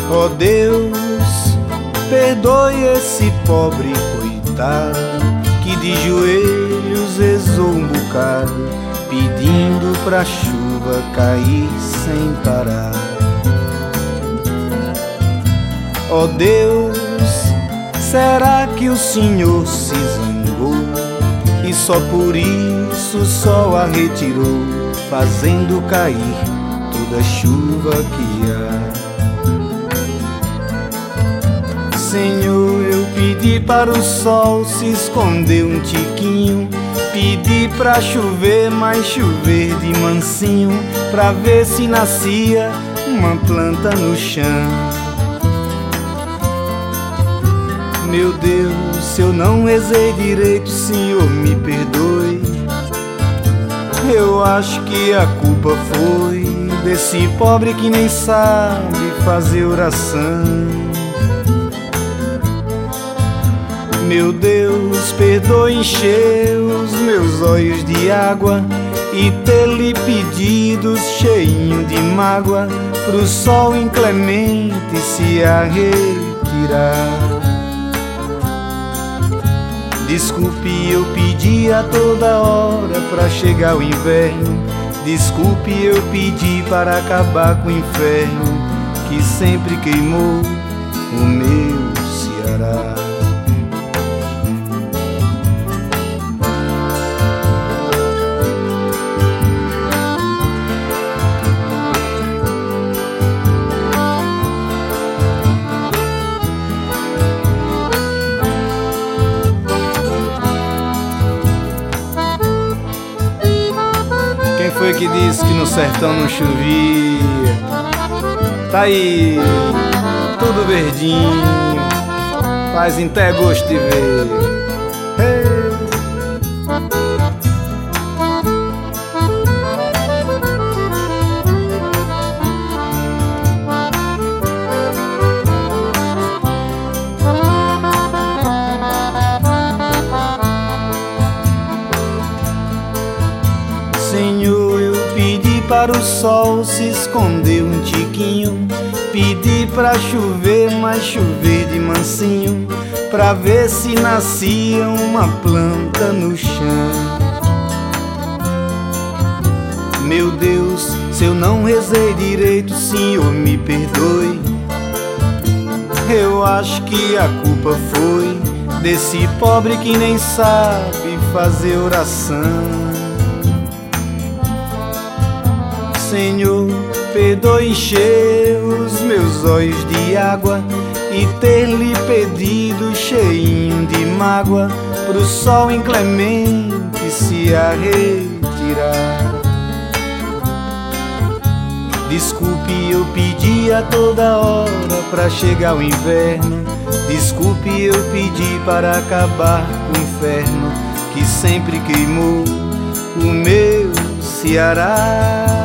Ó Deus, perdoe esse pobre coitado que de joelhos rezou um bocado, pedindo pra chuva cair sem parar. Ó Deus, será que o Senhor se zangou e só por isso o sol a retirou, fazendo cair toda a chuva que há? Senhor, eu pedi para o sol se esconder um tiquinho, pedi pra chover, mas chover de mansinho, pra ver se nascia uma planta no chão. Meu Deus, se eu não rezei direito, Senhor, me perdoe. Eu acho que a culpa foi desse pobre que nem sabe fazer oração. Meu Deus, perdoe encher os meus olhos de água e ter-lhe pedido cheinho de mágoa pro sol inclemente se a retirar. Desculpe, eu pedi a toda hora pra chegar o inverno. Desculpe, eu pedi para acabar com o inferno que sempre queimou o meu Ceará. Foi que disse que no sertão não chovia? Tá aí, tudo verdinho, faz até gosto de ver. Hey. Senhor, eu pedi para o sol se esconder um tiquinho, pedi pra chover, mas chover de mansinho, pra ver se nascia uma planta no chão. Meu Deus, se eu não rezei direito, Senhor, me perdoe. Eu acho que a culpa foi desse pobre que nem sabe fazer oração. Senhor, perdoe encher os meus olhos de água e ter-lhe pedido cheinho de mágoa pro sol inclemente se a retirar. Desculpe, eu pedi a toda hora pra chegar o inverno. Desculpe, eu pedi para acabar com o inferno que sempre queimou o meu Ceará.